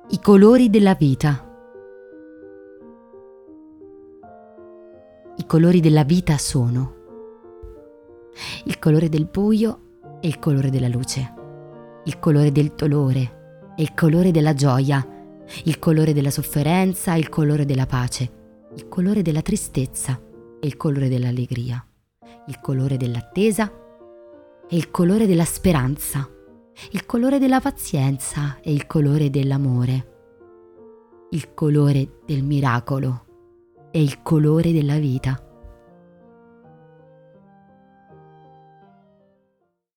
I colori della vita. I colori della vita sono il colore del buio e il colore della luce, il colore del dolore e il colore della gioia, il colore della sofferenza e il colore della pace, il colore della tristezza e il colore dell'allegria, il colore dell'attesa e il colore della speranza, il colore della pazienza e il colore dell'amore, il colore del miracolo e il colore della vita.